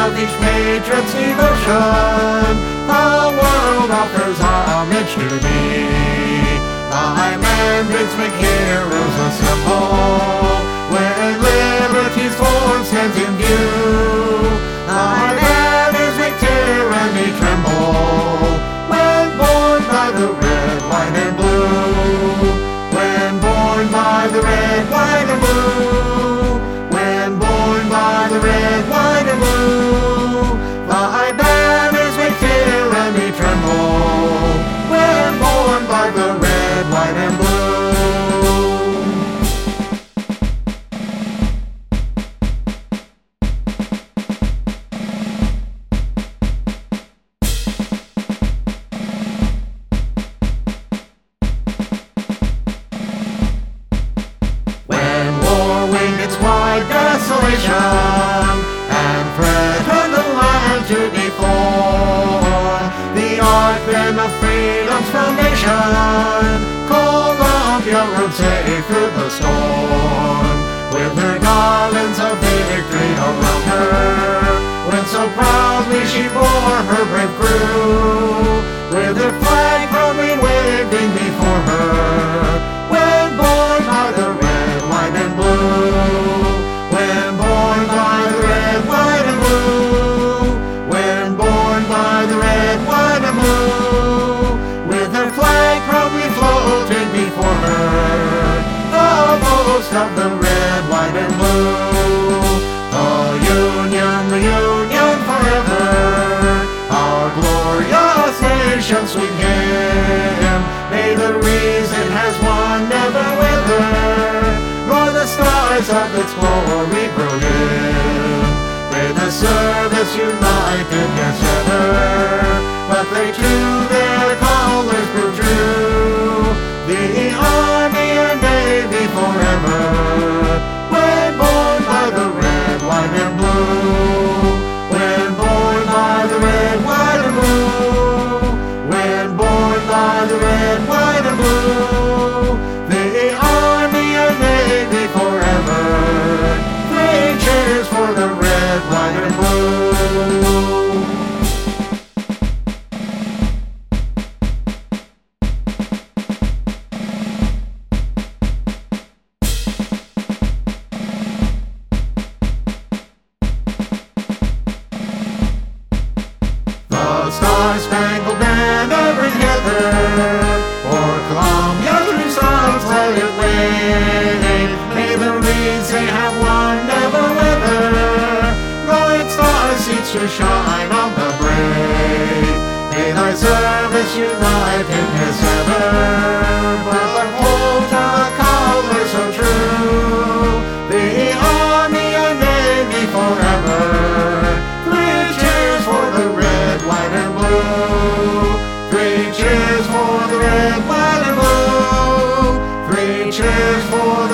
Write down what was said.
of each patriot's devotion. The world offers homage to thee. Thy mandates make heroes assemble. When liberty's form stands in view, thy banners make tyranny tremble. When born by the red, white, and blue. When born by the red, white, and blue. When born by the red, white, and blue. Thy banners make tyranny tremble. When born by the red, white, and blue. Desolation and threaten the land to deform the ark then of freedom's foundation. Columbia rode safe through the storm, with her garlands of victory around her, when so proudly she bore her brave crew, with her flag proudly waving before her. When born by the red, white, and blue. When born by the red, white, and blue. When born by the red, white, and blue. With her flag proudly floating before her, the boast of the red, white, and blue. The Union forever, our glorious nation, sweet hymn. May the reason has won never wither, nor the stars of its glory grow dim. May the service united yet sever, but they to their colors prove true. The Army and Navy forever. When born by the red, white, and blue. When born by the red, white, and blue. When born by the red, white, and blue. The Army and Navy forever. 3 cheers for the red, white, and blue. The Star-Spangled Banner bring hither, for Columbia through songs let it wave. May the reeds they have won never wither, bright star seeks to shine on the brave. May thy service unite in his ever, but hold to the colors so true. The Army and Navy forever. 3 cheers for the red, white, and blue. 3 cheers for the red, white, and blue. 3 cheers for